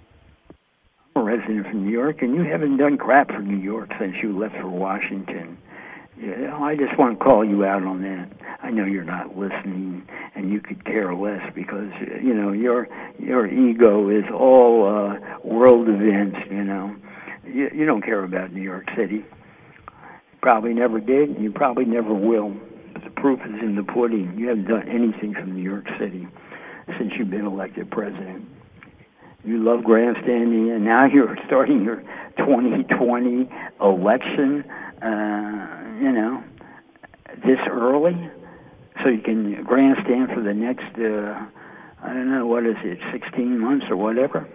a resident from New York, and you haven't done crap for New York since you left for Washington. You know, I just want to call you out on that. I know you're not listening, and you could care less because, you know, your your ego is all uh, world events, you know. You, you don't care about New York City. You probably never did, and you probably never will. The proof is in the pudding. You haven't done anything from New York City since you've been elected president. You love grandstanding, and now you're starting your twenty twenty election, uh, you know, this early, so you can grandstand for the next, uh, I don't know, what is it, sixteen months or whatever.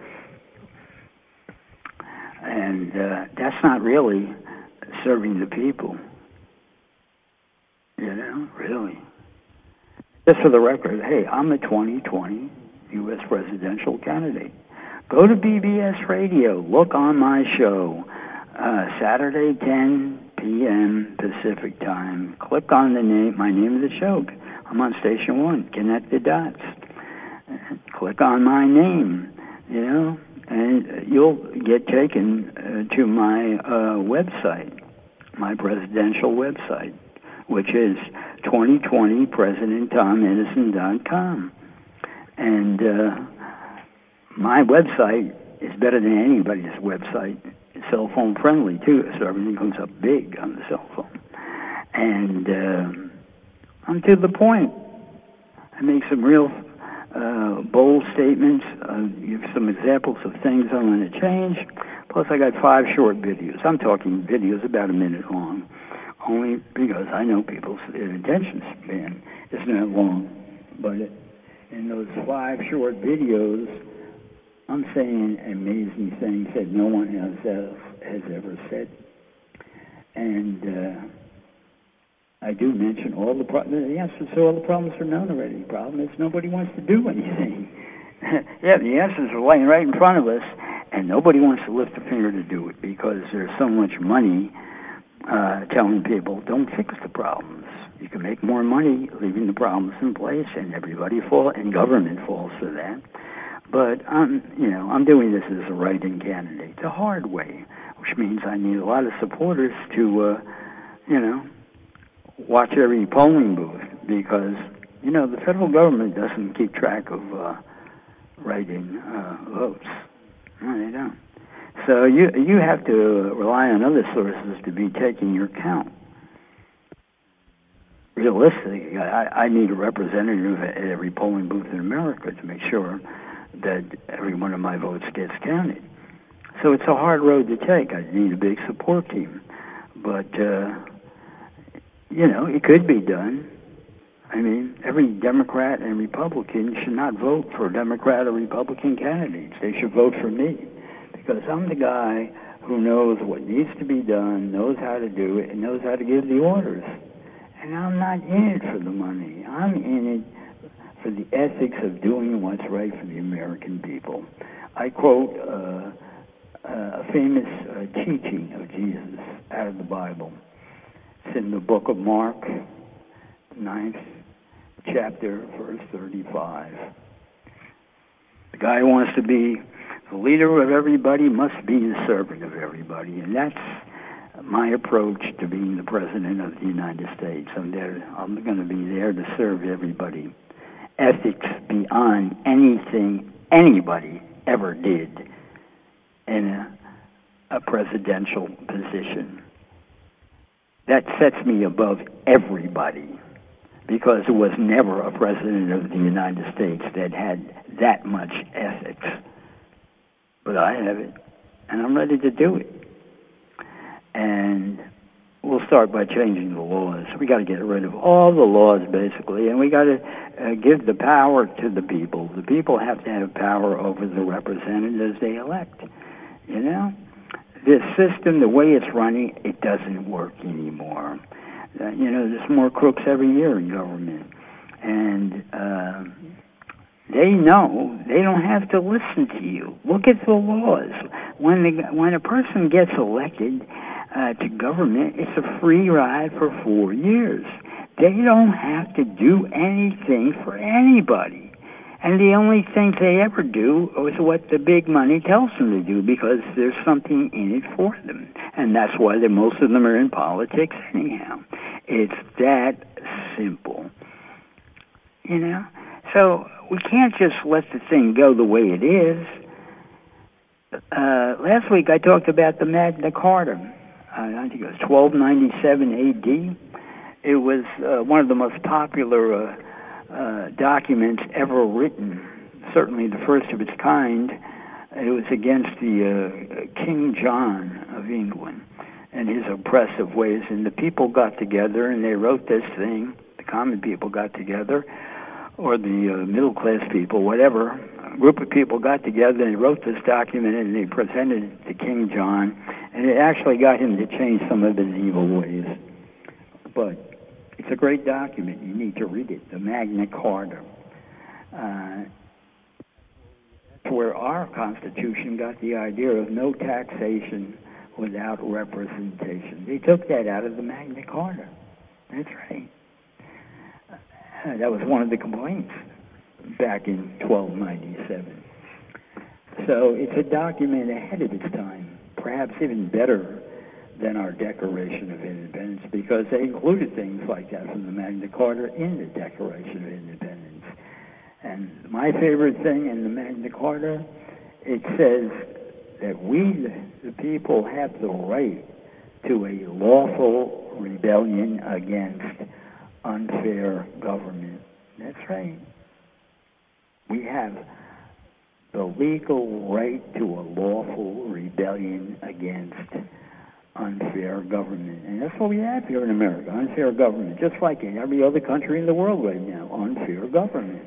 And uh, that's not really serving the people. You know, really. Just for the record, hey, I'm a twenty twenty U S presidential candidate. Go to B B S Radio. Look on my show, uh, Saturday, ten p.m. Pacific time. Click on the name, my name of the show. I'm on Station One. Connect the dots. Click on my name, you know, and you'll get taken uh, to my uh, website, my presidential website, which is twenty twenty president tom edison dot com. And uh, my website is better than anybody's website. It's cell phone friendly, too, so everything comes up big on the cell phone. And uh, I'm to the point. I make some real uh, bold statements, uh, give some examples of things I'm going to change. Plus, I got five short videos. I'm talking videos about a minute long, only because I know people's intentions span isn't that long. But it, in those five short videos, I'm saying amazing things that no one has uh, has ever said. And uh, I do mention all the problems. The answers to all the problems are known already. The problem is nobody wants to do anything. Yeah, the answers are laying right in front of us, and nobody wants to lift a finger to do it because there's so much money uh, telling people, don't fix the problems. You can make more money leaving the problems in place, and everybody falls, and government falls for that. But I'm, you know, I'm doing this as a write-in candidate the hard way, which means I need a lot of supporters to, uh, you know, watch every polling booth because, you know, the federal government doesn't keep track of uh, write-in uh, votes. No, they don't. So you you have to rely on other sources to be taking your count. Realistically, I, I need a representative at every polling booth in America to make sure that every one of my votes gets counted. So it's a hard road to take. I need a big support team. But, uh, you know, it could be done. I mean, every Democrat and Republican should not vote for Democrat or Republican candidates. They should vote for me because I'm the guy who knows what needs to be done, knows how to do it, and knows how to give the orders. And I'm not in it for the money. I'm in it for the ethics of doing what's right for the American people. I quote uh, a famous uh, teaching of Jesus out of the Bible. It's in the book of Mark, ninth chapter, verse thirty-five. The guy who wants to be the leader of everybody must be the servant of everybody, and that's my approach to being the President of the United States. I'm there. I'm going to be there to serve everybody. Ethics beyond anything anybody ever did in a, a presidential position. That sets me above everybody because there was never a president of the United States that had that much ethics. But I have it, and I'm ready to do it. And we'll start by changing the laws. We got to get rid of all the laws, basically, and we got to uh, give the power to the people. The people have to have power over the representatives they elect. You know, this system, the way it's running, it doesn't work anymore. Uh, you know, there's more crooks every year in government, and uh, they know they don't have to listen to you. Look at the laws. When the, when a person gets elected Uh, to government, it's a free ride for four years. They don't have to do anything for anybody. And the only thing they ever do is what the big money tells them to do because there's something in it for them. And that's why the, most of them are in politics anyhow. It's that simple. You know? So we can't just let the thing go the way it is. Uh, last week I talked about the Magna Carta. I think it was twelve ninety-seven A D. It was uh, one of the most popular uh, uh, documents ever written, certainly the first of its kind. It was against the uh, King John of England and his oppressive ways. And the people got together and they wrote this thing. The common people got together, or the uh, middle-class people, whatever. A group of people got together and they wrote this document and they presented it to King John. And it actually got him to change some of his evil ways. But it's a great document. You need to read it, the Magna Carta. Uh, that's where our Constitution got the idea of no taxation without representation. They took that out of the Magna Carta. That's right. Uh, that was one of the complaints back in twelve ninety-seven. So it's a document ahead of its time. Perhaps even better than our Declaration of Independence because they included things like that from the Magna Carta in the Declaration of Independence. And my favorite thing in the Magna Carta, it says that we, the people, have the right to a lawful rebellion against unfair government. That's right. We have the legal right to a lawful rebellion against unfair government. And that's what we have here in America, unfair government, just like in every other country in the world right now, unfair government.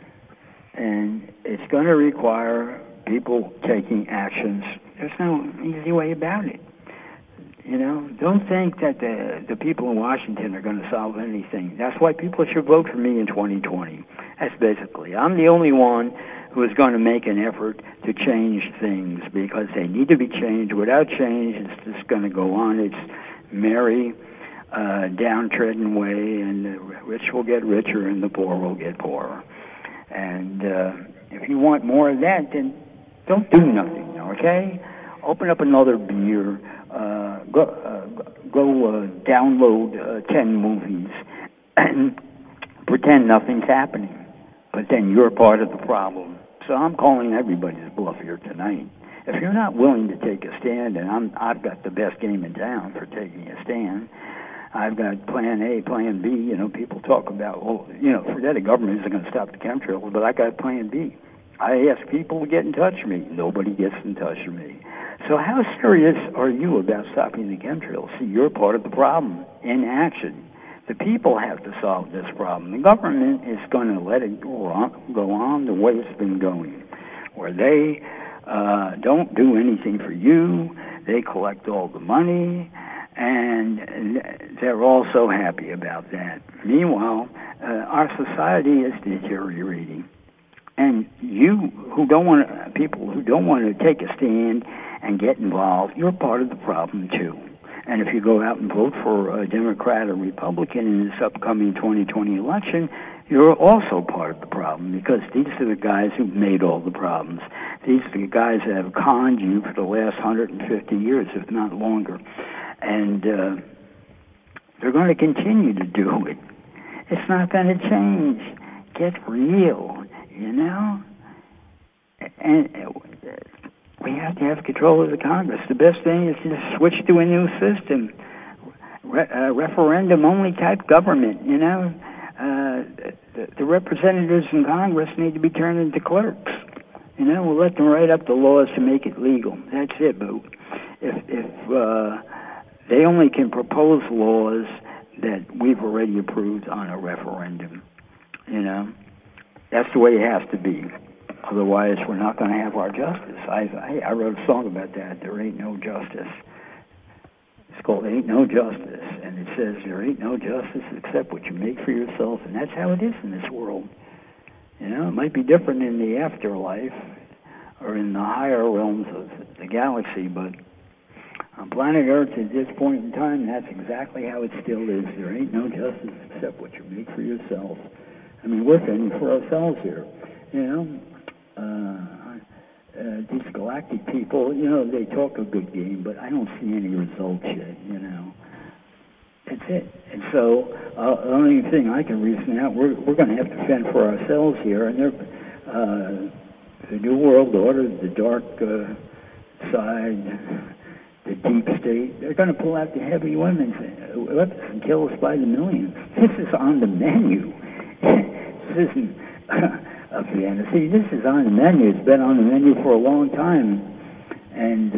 And it's going to require people taking actions. There's no easy way about it. You know, don't think that the the people in Washington are going to solve anything. That's why people should vote for me in twenty twenty. That's basically. I'm the only one who is going to make an effort to change things because they need to be changed. Without change, it's just going to go on its merry, uh, downtrodden way, and the rich will get richer and the poor will get poorer. And uh, if you want more of that, then don't do nothing, okay? Open up another beer. Uh, go uh, go uh, download uh, ten movies and pretend nothing's happening. But then you're part of the problem. So I'm calling everybody's bluff here tonight. If you're not willing to take a stand, and I'm, I've got the best game in town for taking a stand, I've got plan A, plan B. You know, people talk about, well, you know, forget the government isn't going to stop the chemtrails, but I got plan B. I ask people to get in touch with me. Nobody gets in touch with me. So how serious are you about stopping the chemtrails? See, you're part of the problem in action. The people have to solve this problem. The government is going to let it go on, go on the way it's been going, where they uh, don't do anything for you. They collect all the money, and they're all so happy about that. Meanwhile, uh, our society is deteriorating. And you who don't want to, people who don't want to take a stand and get involved, you're part of the problem too. And if you go out and vote for a Democrat or Republican in this upcoming twenty twenty election, you're also part of the problem because these are the guys who've made all the problems. These are the guys that have conned you for the last one hundred fifty years, if not longer. And uh, they're going to continue to do it. It's not going to change. Get real. You know, and we have to have control of the Congress. The best thing is to switch to a new system, Re- uh, referendum-only type government. You know, uh, the, the representatives in Congress need to be turned into clerks. You know, we'll let them write up the laws to make it legal. That's it, boo. If if uh, they only can propose laws that we've already approved on a referendum, you know. That's the way it has to be. Otherwise, we're not going to have our justice. I, I I wrote a song about that. There ain't no justice. It's called Ain't No Justice. And it says, there ain't no justice except what you make for yourself. And that's how it is in this world. You know, it might be different in the afterlife or in the higher realms of the galaxy, but on planet Earth at this point in time, that's exactly how it still is. There ain't no justice except what you make for yourself. I mean, we're fending for ourselves here, you know. Uh, uh, these galactic people, you know, they talk a good game, but I don't see any results yet, you know. That's it. And so uh, the only thing I can reason out, we're we're going to have to fend for ourselves here, and they're, uh, the New World Order, the dark uh, side, the deep state, they're going to pull out the heavy weapons, weapons and kill us by the millions. This is on the menu. This isn't a fantasy. This is on the menu. It's been on the menu for a long time. And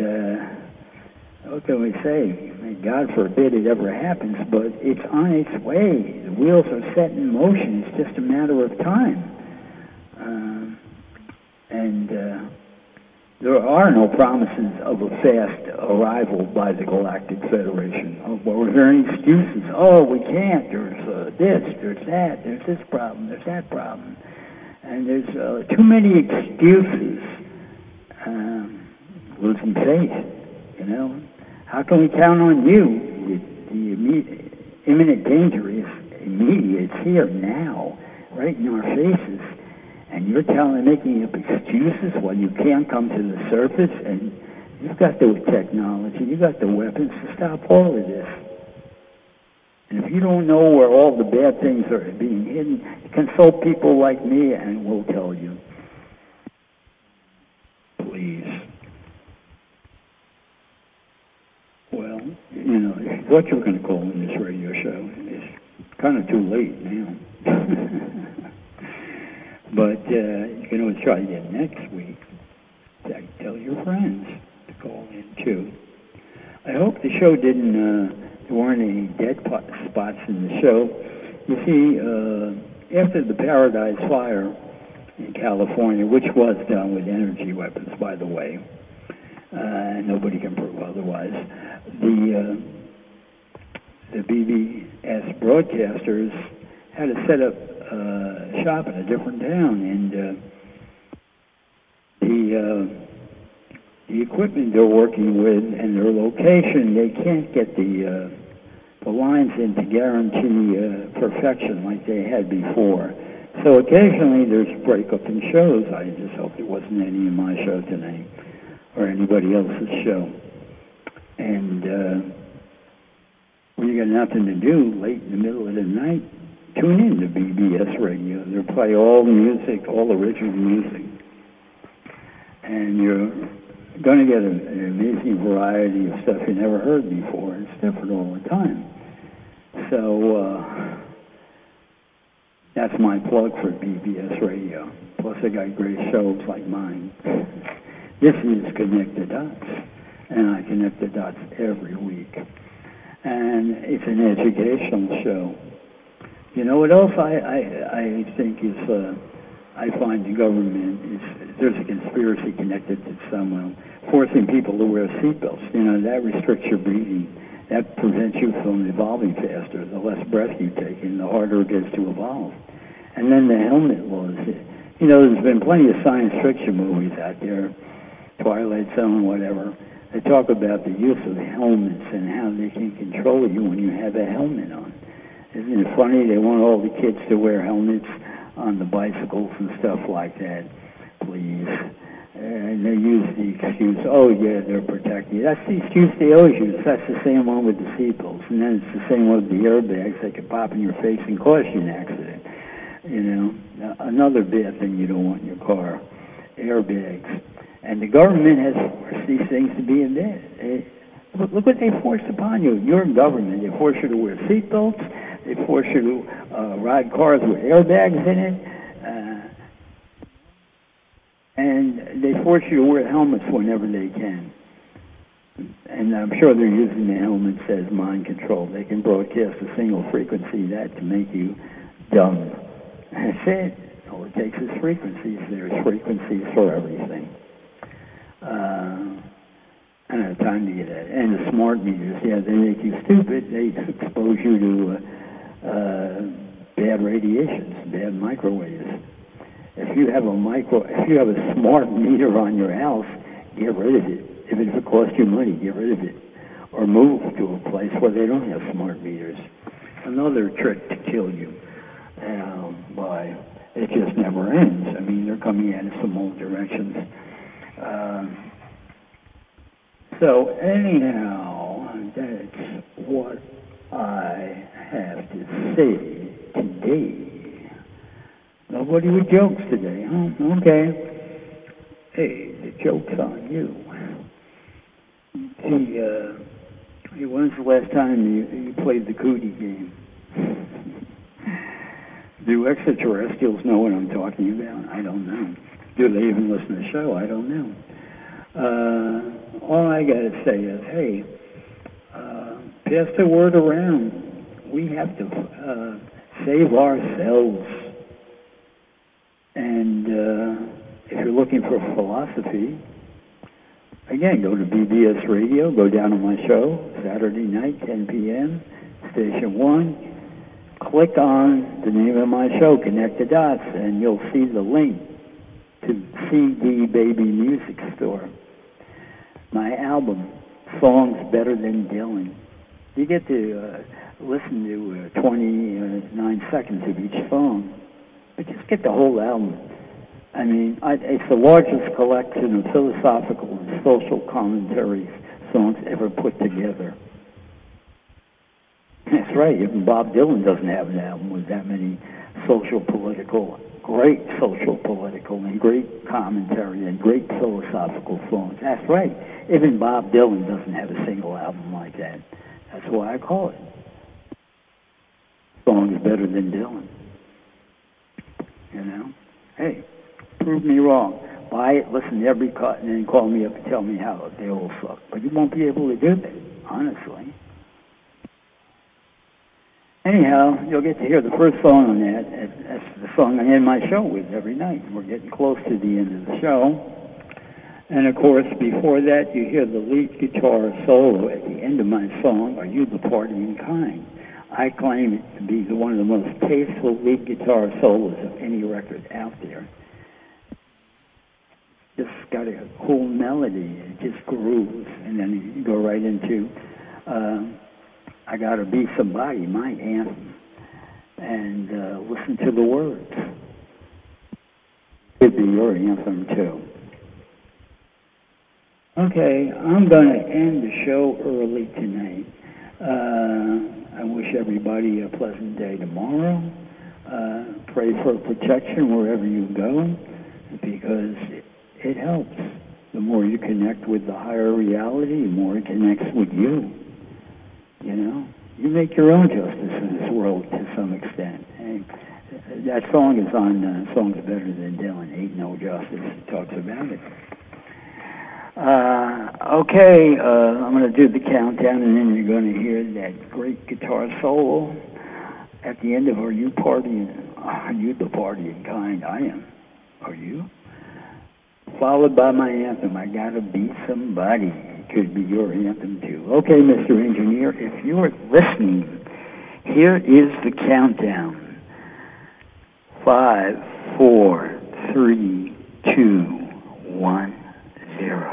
uh, what can we say? God forbid it ever happens, but it's on its way. The wheels are set in motion. It's just a matter of time. Uh, and uh, there are no promises of a fast arrival by the Galactic Federation. Oh, well, we're hearing excuses. Oh, we can't. There's uh, this, there's that, there's this problem, there's that problem. And there's uh, too many excuses. Um, losing faith, you know. How can we count on you? The, the immediate, imminent danger is immediate. It's here now, right in our faces. And you're telling, making up excuses while you can't come to the surface, and you've got the technology, you've got the weapons to stop all of this. And if you don't know where all the bad things are being hidden, consult people like me, and we'll tell you. Please. Well, you know, what you're going to call in this radio show is kind of too late now. But uh, you can always try again next week. Tell your friends to call in too. I hope the show didn't, uh, there weren't any dead po- spots in the show. You see, uh, after the Paradise Fire in California, which was done with energy weapons, by the way, uh, nobody can prove otherwise, the, uh, the B B S broadcasters had to set up uh, shop in a different town, and uh, the... Uh, The equipment they're working with and their location, they can't get the uh, the lines in to guarantee uh, perfection like they had before. So occasionally there's breakup in shows. I just hope it wasn't any of my show tonight or anybody else's show. And uh, when you got nothing to do late in the middle of the night, tune in to B B S Radio. They'll play all the music, all original music. And you're going to get an, an amazing variety of stuff you never heard before. It's different all the time. So uh, that's my plug for B B S Radio. Plus I got great shows like mine. This is Connect the Dots, and I connect the dots every week. And it's an educational show. You know what else I, I, I think is... Uh, I find the government, is, there's a conspiracy connected to someone forcing people to wear seatbelts. You know, that restricts your breathing. That prevents you from evolving faster. The less breath you take and the harder it is to evolve. And then the helmet laws. You know, there's been plenty of science fiction movies out there, Twilight Zone, whatever, that talk about the use of helmets and how they can control you when you have a helmet on. Isn't it funny? They want all the kids to wear helmets on the bicycles and stuff like that, please. And they use the excuse, oh, yeah, they're protecting you. That's the excuse they always use. That's the same one with the seatbelts. And then it's the same one with the airbags that could pop in your face and cause you an accident. You know, another bad thing you don't want in your car, airbags. And the government has forced these things to be in there. Look, look what they forced upon you. You're in government. They force you to wear seatbelts. They force you to uh, ride cars with airbags in it. Uh, and they force you to wear helmets whenever they can. And I'm sure they're using the helmets as mind control. They can broadcast a single frequency that to make you dumb. That's it. All it takes is frequencies. There's frequencies for everything. Uh, I don't have time to get at it. And the smart meters, yeah, they make you stupid. They expose you to uh, uh, bad radiations, bad microwaves. If you have a micro, if you have a smart meter on your house, get rid of it. If it costs you money, get rid of it. Or move to a place where they don't have smart meters. Another trick to kill you. Um, by it just never ends. I mean, they're coming at us from all directions. Um, so anyhow, that's what I have to say today. Nobody with jokes today, huh? Okay. Hey, the joke's on you. See, uh, when's the last time you, you played the cootie game? Do extraterrestrials know what I'm talking about? I don't know. Do they even listen to the show? I don't know. Uh, all I got to say is, hey, uh, pass the word around. We have to uh, save ourselves. And uh, if you're looking for philosophy, again, go to B B S Radio, go down to my show, Saturday night, ten p.m., Station one. Click on the name of my show, Connect the Dots, and you'll see the link to C D Baby Music Store. My album, Songs Better Than Dylan. You get to uh, listen to uh, twenty-nine seconds of each song, but just get the whole album. I mean, I, it's the largest collection of philosophical and social commentaries songs ever put together. That's right. Even Bob Dylan doesn't have an album with that many social, political, great social, political, and great commentary and great philosophical songs. That's right. Even Bob Dylan doesn't have a single album like that. That's why I call it Songs Better Than Dylan. You know? Hey, prove me wrong. Buy it, listen to every cut, and then call me up and tell me how they all suck. But you won't be able to do that honestly. Anyhow, you'll get to hear the first song on that. That's the song I end my show with every night. We're getting close to the end of the show. And, of course, before that, you hear the lead guitar solo at the end of my song, Are You the Partying Kind? I claim it to be the one of the most tasteful lead guitar solos of any record out there. Just got a cool melody. It just grooves. And then you go right into... Uh, I Gotta Be Somebody, my anthem, and uh, listen to the words. Could be your anthem, too. Okay, I'm going to end the show early tonight. Uh, I wish everybody a pleasant day tomorrow. Uh, pray for protection wherever you go, because it, it helps. The more you connect with the higher reality, the more it connects with you. You know, you make your own justice in this world to some extent. And that song is on uh, Songs Better Than Dylan, Ain't No Justice. It talks about it. Uh, okay, uh, I'm going to do the countdown, and then you're going to hear that great guitar solo at the end of Are You Partying? Are You the Partying Kind? I am. Are you? Followed by my anthem, I Gotta Be Somebody. Could be your anthem too. Okay, Mister Engineer, if you're listening, here is the countdown. Five, four, three, two, one, zero.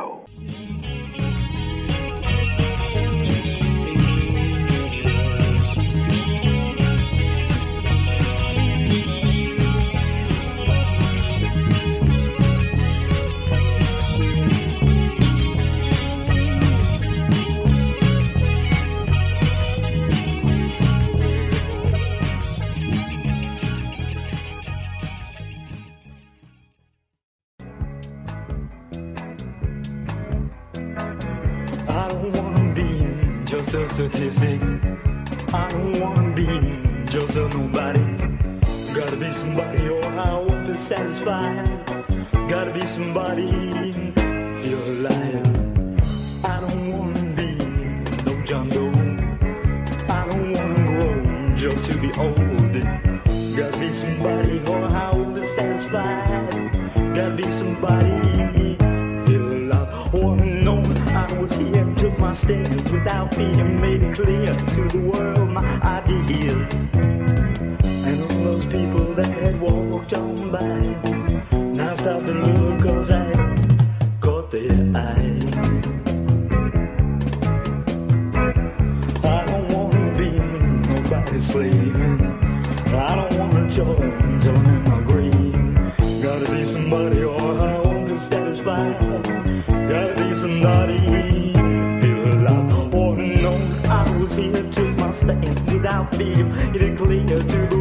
I don't wanna be just a statistic. I don't wanna be just a nobody. Gotta be somebody or I won't be satisfied. Gotta be somebody, feel alive. I don't wanna be no John Doe. I don't wanna grow just to be old. Gotta be somebody or I won't be satisfied. Gotta be somebody, feel alive. Wanna know I was here, took my stand without fear, made it clear to the world my ideas. And all those people that had walked on by, now stop and look, cause I caught their eye. I don't wanna be nobody's slave. I don't wanna join, join in my grave. Gotta be somebody or I won't be satisfied. Gotta be somebody, feel alive. Wanna know I was here, took my stand without fear, made it clear to the